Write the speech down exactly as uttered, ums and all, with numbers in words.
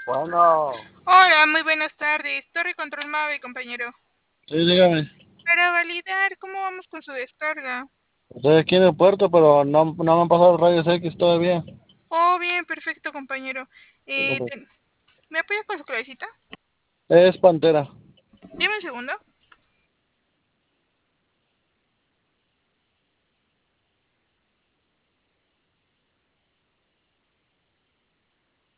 Bueno, Hola, muy buenas tardes. Torre Control Mave, compañero. sí, dígame. Para validar, ¿cómo vamos con su descarga? Estoy aquí en el puerto, pero no, no me han pasado rayos X todavía. Oh, bien, perfecto, compañero. Eh, Ok. te- ¿Me apoya con su clavecita? Es Pantera. Dime un segundo.